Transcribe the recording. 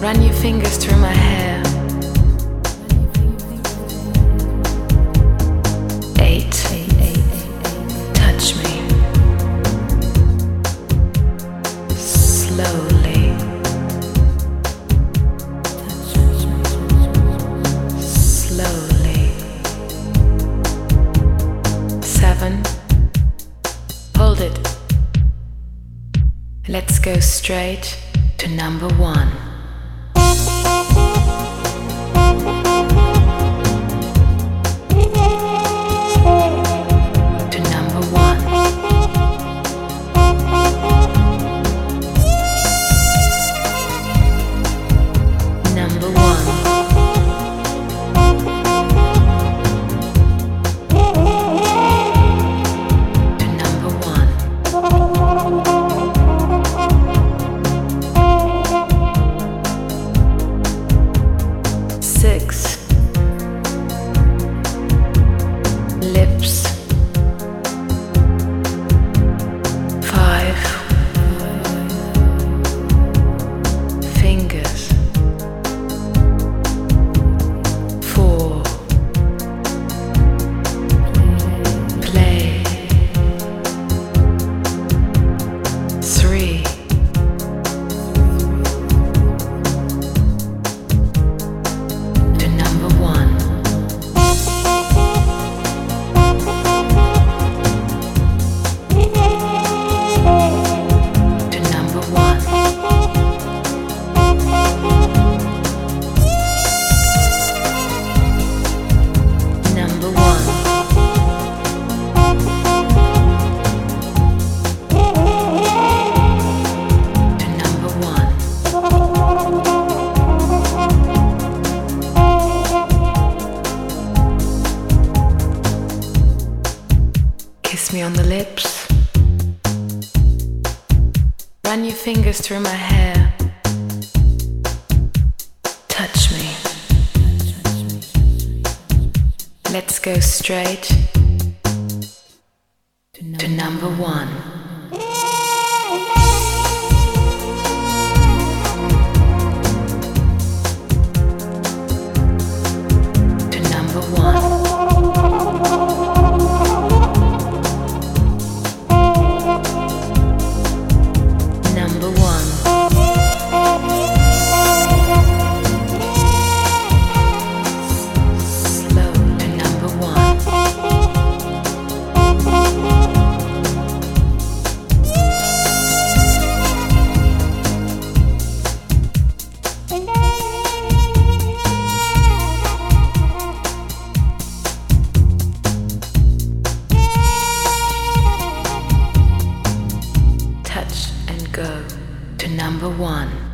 Run your fingers through my hair. 8. Touch me. Slowly. Slowly. 7. Hold it. Let's go straight to number 1. Kiss me on the lips. Run your fingers through my hair. Touch me. Let's go straight to number 1. Go to number 1.